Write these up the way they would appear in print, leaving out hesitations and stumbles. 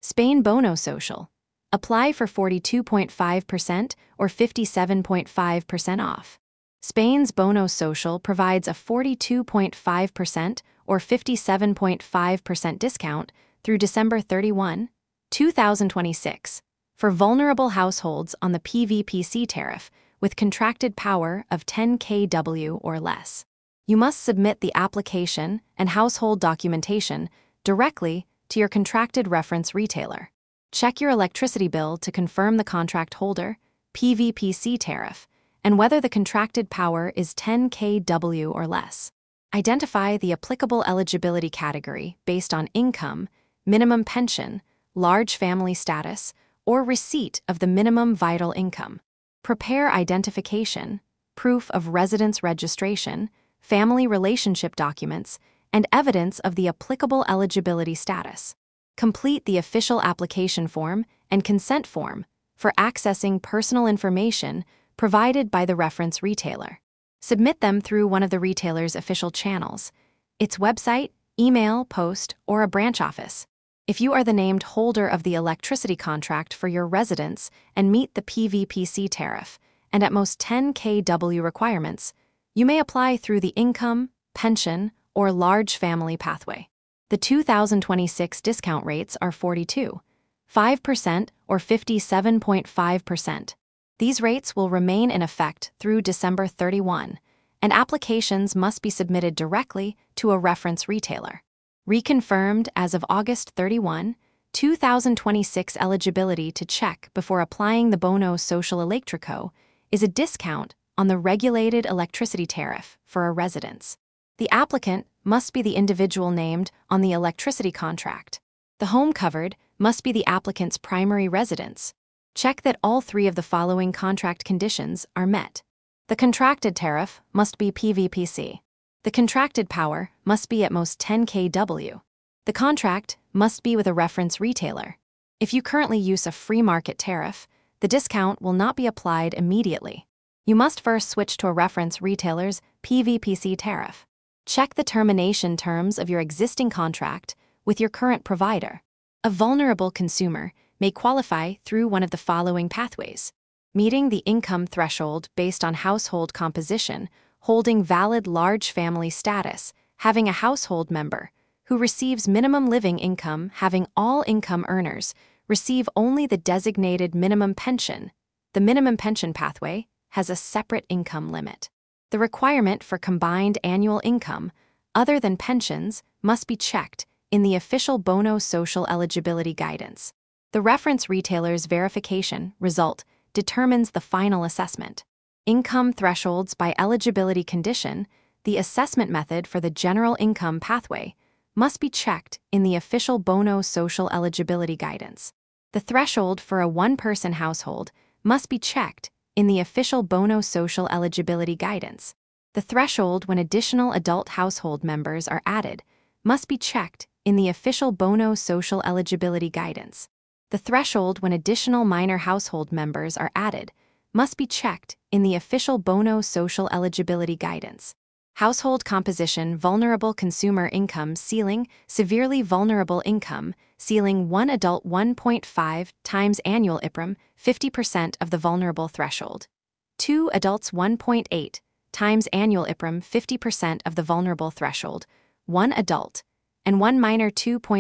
Spain Bono Social. Apply for 42.5% or 57.5% off. Spain's Bono Social provides a 42.5% or 57.5% discount through December 31, 2026, for vulnerable households on the PVPC tariff with contracted power of 10 kW or less. You must submit the application and household documentation directly to your contracted reference retailer. Check your electricity bill to confirm the contract holder, PVPC tariff, and whether the contracted power is 10 kW or less. Identify the applicable eligibility category based on income, minimum pension, large family status, or receipt of the minimum vital income. Prepare identification, proof of residence registration, family relationship documents, and evidence of the applicable eligibility status. Complete the official application form and consent form for accessing personal information provided by the reference retailer. Submit them through one of the retailer's official channels, its website, email, post, or a branch office. If you are the named holder of the electricity contract for your residence and meet the PVPC tariff, and at most 10 kW requirements, you may apply through the income, pension, or large family pathway. The 2026 discount rates are 42.5% or 57.5%. These rates will remain in effect through December 31, and applications must be submitted directly to a reference retailer. Reconfirmed as of August 31, 2026 eligibility to check before applying the Bono Social Electrico is a discount on the regulated electricity tariff for a residence. The applicant must be the individual named on the electricity contract. The home covered must be the applicant's primary residence. Check that all three of the following contract conditions are met. The contracted tariff must be PVPC. The contracted power must be at most 10 kW. The contract must be with a reference retailer. If you currently use a free market tariff, the discount will not be applied immediately. You must first switch to a reference retailer's PVPC tariff. Check the termination terms of your existing contract with your current provider. A vulnerable consumer may qualify through one of the following pathways: meeting the income threshold based on household composition, holding valid large family status, having a household member who receives minimum living income, having all income earners receive only the designated minimum pension. The minimum pension pathway has a separate income limit. The requirement for combined annual income, other than pensions, must be checked in the official Bono Social eligibility guidance. The reference retailer's verification result determines the final assessment. Income thresholds by eligibility condition, the assessment method for the general income pathway, must be checked in the official Bono Social eligibility guidance. The threshold for a one-person household must be checked in the official Bono Social eligibility guidance. The threshold when additional adult household members are added must be checked in the official Bono Social eligibility guidance. The threshold when additional minor household members are added must be checked in the official Bono Social eligibility guidance. Household composition, vulnerable consumer income ceiling, severely vulnerable income ceiling: 1 adult 1.5 times annual IPREM, 50% of the vulnerable threshold. 2 adults 1.8 times annual IPREM, 50% of the vulnerable threshold. 1 adult and 1 minor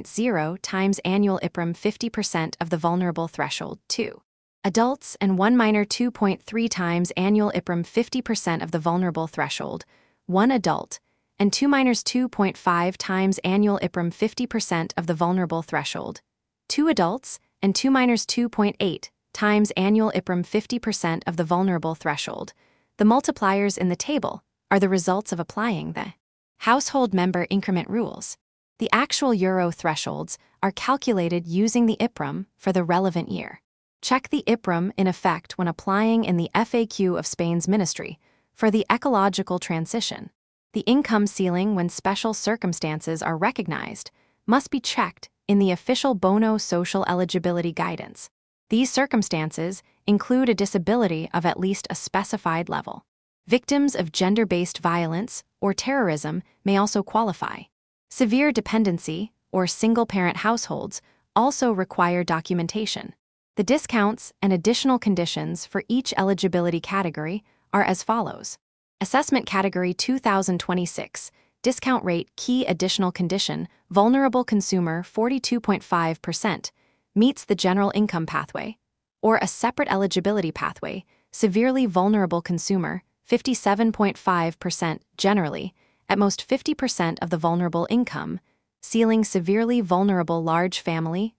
2.0 times annual IPREM, 50% of the vulnerable threshold. 2 adults and 1 minor 2.3 times annual IPREM, 50% of the vulnerable threshold. 1 adult and 2 minors 2.5 times annual IPREM, 50% of the vulnerable threshold. 2 adults and 2 minors 2.8 times annual IPREM, 50% of the vulnerable threshold. The multipliers in the table are the results of applying the household member increment rules. The actual euro thresholds are calculated using the IPREM for the relevant year. Check the IPREM in effect when applying in the FAQ of Spain's Ministry for the ecological transition. The income ceiling when special circumstances are recognized must be checked in the official Bono Social eligibility guidance. These circumstances include a disability of at least a specified level. Victims of gender-based violence or terrorism may also qualify. Severe dependency or single-parent households also require documentation. The discounts and additional conditions for each eligibility category are as follows. Assessment Category 2026, Discount Rate Key Additional Condition, Vulnerable Consumer 42.5%, meets the General Income Pathway, or a separate eligibility pathway, Severely Vulnerable Consumer 57.5% generally, at most 50% of the vulnerable income, ceiling Severely Vulnerable Large Family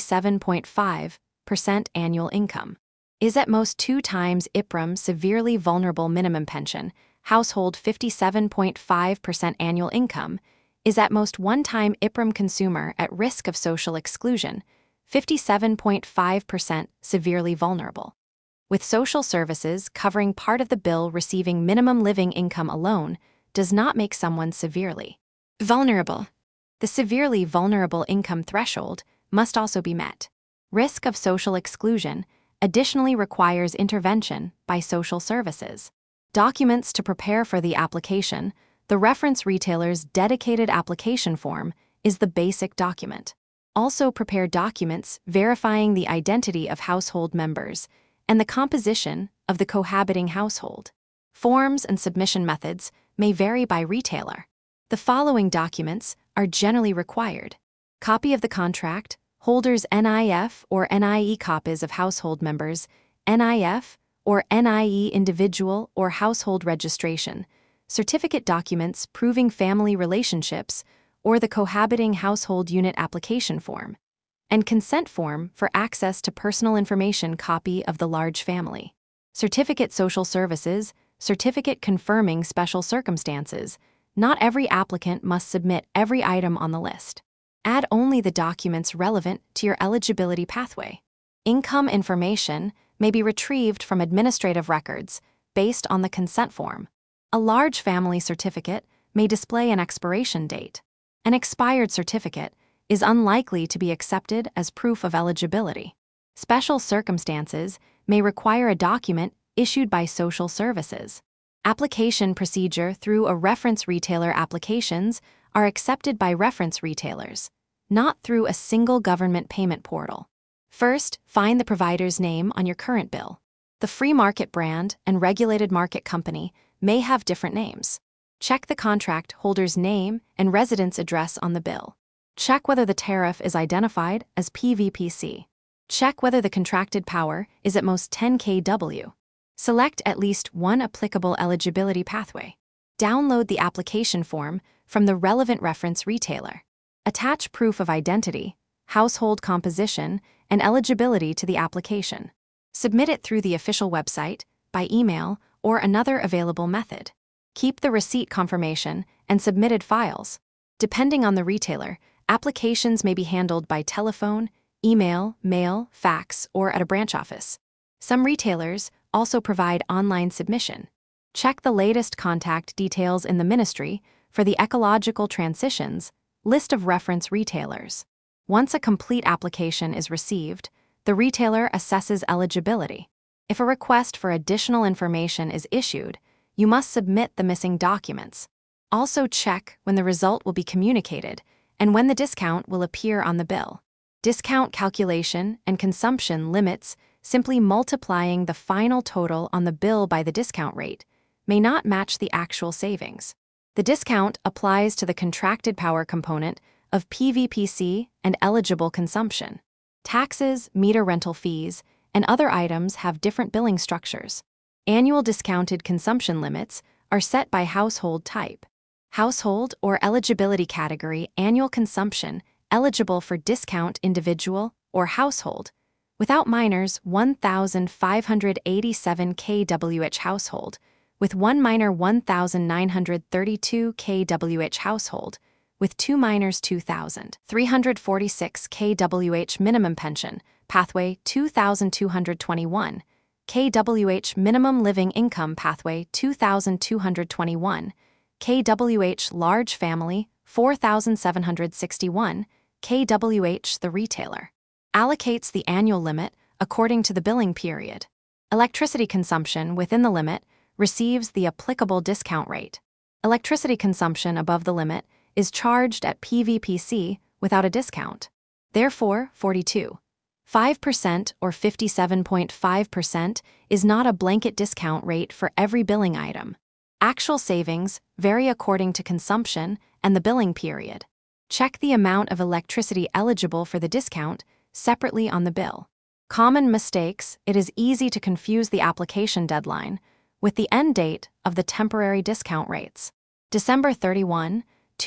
57.5% annual income, is at most 2 times IPREM Severely Vulnerable Minimum Pension, household 57.5% annual income, is at most 1 time IPREM Consumer at risk of social exclusion, 57.5% severely vulnerable. With social services covering part of the bill, receiving minimum living income alone does not make someone severely vulnerable. The severely vulnerable income threshold must also be met. Risk of social exclusion additionally requires intervention by social services. Documents to prepare for the application. The reference retailer's dedicated application form is the basic document. Also prepare documents verifying the identity of household members and the composition of the cohabiting household. Forms and submission methods may vary by retailer. The following documents are generally required: copy of the contract, holders' NIF or NIE, copies of household members, NIF or NIE individual or household registration, certificate documents proving family relationships or the cohabiting household unit application form, and consent form for access to personal information, copy of the large family. Certificate social services, certificate confirming special circumstances. Not every applicant must submit every item on the list. Add only the documents relevant to your eligibility pathway. Income information may be retrieved from administrative records based on the consent form. A large family certificate may display an expiration date. An expired certificate is unlikely to be accepted as proof of eligibility. Special circumstances may require a document issued by social services. Application procedure through a reference retailer. Applications are accepted by reference retailers, not through a single government payment portal. First, find the provider's name on your current bill. The free market brand and regulated market company may have different names. Check the contract holder's name and residence address on the bill. Check whether the tariff is identified as PVPC. Check whether the contracted power is at most 10 kW. Select at least one applicable eligibility pathway. Download the application form from the relevant reference retailer. Attach proof of identity, household composition, and eligibility to the application. Submit it through the official website, by email, or another available method. Keep the receipt confirmation and submitted files. Depending on the retailer, applications may be handled by telephone, email, mail, fax, or at a branch office. Some retailers also provide online submission. Check the latest contact details in the Ministry for the Ecological Transitions list of reference retailers. Once a complete application is received, the retailer assesses eligibility. If a request for additional information is issued, you must submit the missing documents. Also check when the result will be communicated and when the discount will appear on the bill. Discount calculation and consumption limits, simply multiplying the final total on the bill by the discount rate, may not match the actual savings. The discount applies to the contracted power component of PVPC and eligible consumption. Taxes, meter rental fees, and other items have different billing structures. Annual discounted consumption limits are set by household type. Household or eligibility category annual consumption eligible for discount individual or household. Without minors, 1,587 kWh household. With one minor, 1,932 kWh household. With two minors, 2,346 kWh minimum pension, pathway 2,221, kWh minimum living income, pathway 2,221, kWh large family 4,761, kWh the retailer. Allocates the annual limit according to the billing period. Electricity consumption within the limit receives the applicable discount rate. Electricity consumption above the limit is charged at PVPC without a discount. Therefore, 42.5% or 57.5% is not a blanket discount rate for every billing item. Actual savings vary according to consumption and the billing period. Check the amount of electricity eligible for the discount separately on the bill. Common mistakes: it is easy to confuse the application deadline with the end date of the temporary discount rates. December 31,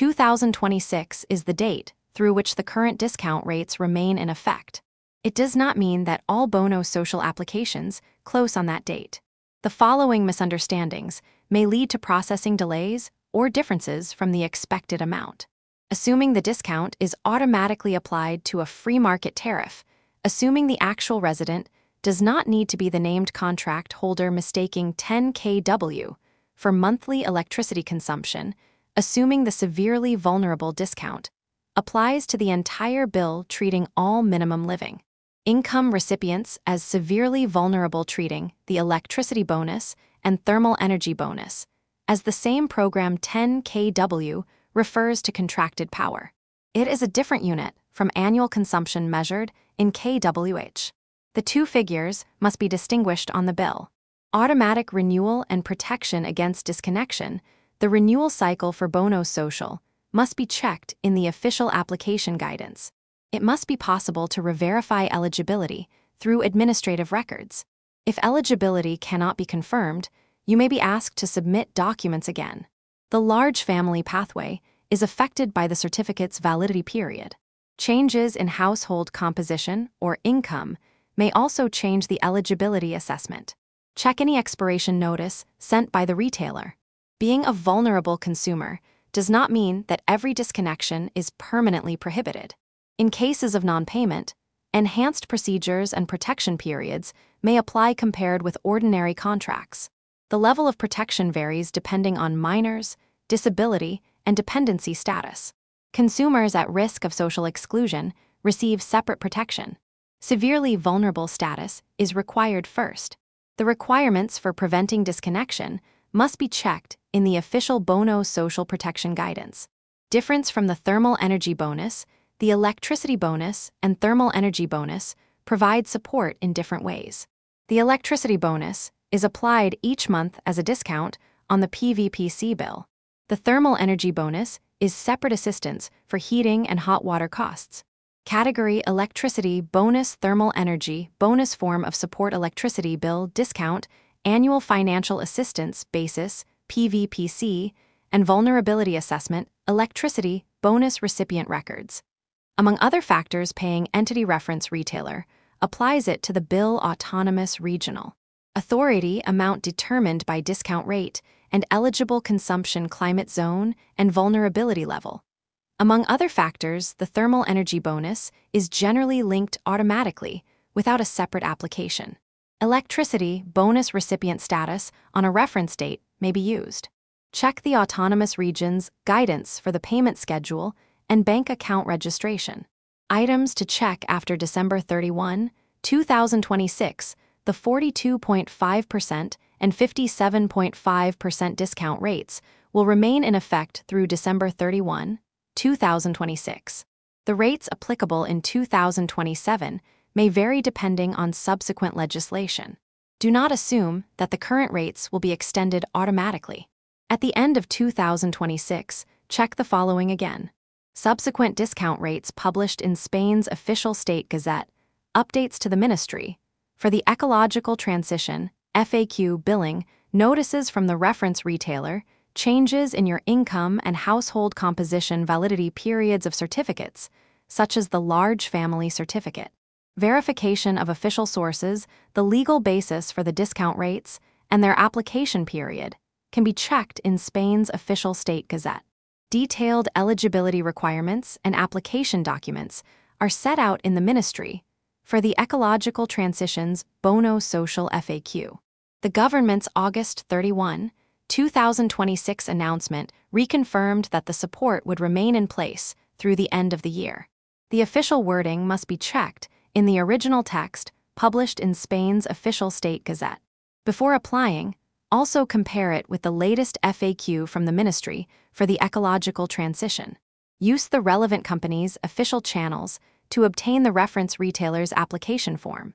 2026 is the date through which the current discount rates remain in effect. It does not mean that all Bono Social applications close on that date. The following misunderstandings may lead to processing delays or differences from the expected amount. Assuming the discount is automatically applied to a free market tariff, assuming the actual resident does not need to be the named contract holder, mistaking 10 kW for monthly electricity consumption, assuming the severely vulnerable discount applies to the entire bill, treating all minimum living income recipients as severely vulnerable, treating the electricity bonus and thermal energy bonus as the same program. 10 kW refers to contracted power. It is a different unit from annual consumption measured in kWh. The two figures must be distinguished on the bill. Automatic renewal and protection against disconnection. The renewal cycle for Bono Social must be checked in the official application guidance. It must be possible to re-verify eligibility through administrative records. If eligibility cannot be confirmed, you may be asked to submit documents again. The large family pathway is affected by the certificate's validity period. Changes in household composition or income may also change the eligibility assessment. Check any expiration notice sent by the retailer. Being a vulnerable consumer does not mean that every disconnection is permanently prohibited. In cases of non-payment, enhanced procedures and protection periods may apply compared with ordinary contracts. The level of protection varies depending on minors, disability, and dependency status. Consumers at risk of social exclusion receive separate protection. Severely vulnerable status is required first. The requirements for preventing disconnection must be checked in the official Bono Social Protection Guidance. Difference from the thermal energy bonus, the electricity bonus and thermal energy bonus provide support in different ways. The electricity bonus is applied each month as a discount on the PVPC bill. The thermal energy bonus is separate assistance for heating and hot water costs. Category: electricity bonus, thermal energy bonus, form of support, electricity bill discount, annual financial assistance basis, PVPC, and vulnerability assessment, electricity bonus recipient records. Among other factors, paying entity reference retailer applies it to the bill. Autonomous regional authority amount determined by discount rate and eligible consumption, climate zone, and vulnerability level. Among other factors, the thermal energy bonus is generally linked automatically without a separate application. Electricity bonus recipient status on a reference date may be used. Check the autonomous region's guidance for the payment schedule and bank account registration. Items to check after December 31, 2026, the 42.5% and 57.5% discount rates will remain in effect through December 31, 2026. The rates applicable in 2027 may vary depending on subsequent legislation. Do not assume that the current rates will be extended automatically. At the end of 2026, check the following again. Subsequent discount rates published in Spain's official state gazette, updates to the Ministry for the Ecological Transition, FAQ billing, notices from the reference retailer, changes in your income and household composition, validity periods of certificates, such as the large family certificate. Verification of official sources, the legal basis for the discount rates, and their application period can be checked in Spain's official state gazette. Detailed eligibility requirements and application documents are set out in the Ministry for the Ecological Transition's Bono Social FAQ. The government's August 31, 2026 announcement reconfirmed that the support would remain in place through the end of the year. The official wording must be checked in the original text published in Spain's official state gazette. Before applying, also compare it with the latest FAQ from the Ministry for the Ecological Transition. Use the relevant company's official channels to obtain the reference retailer's application form.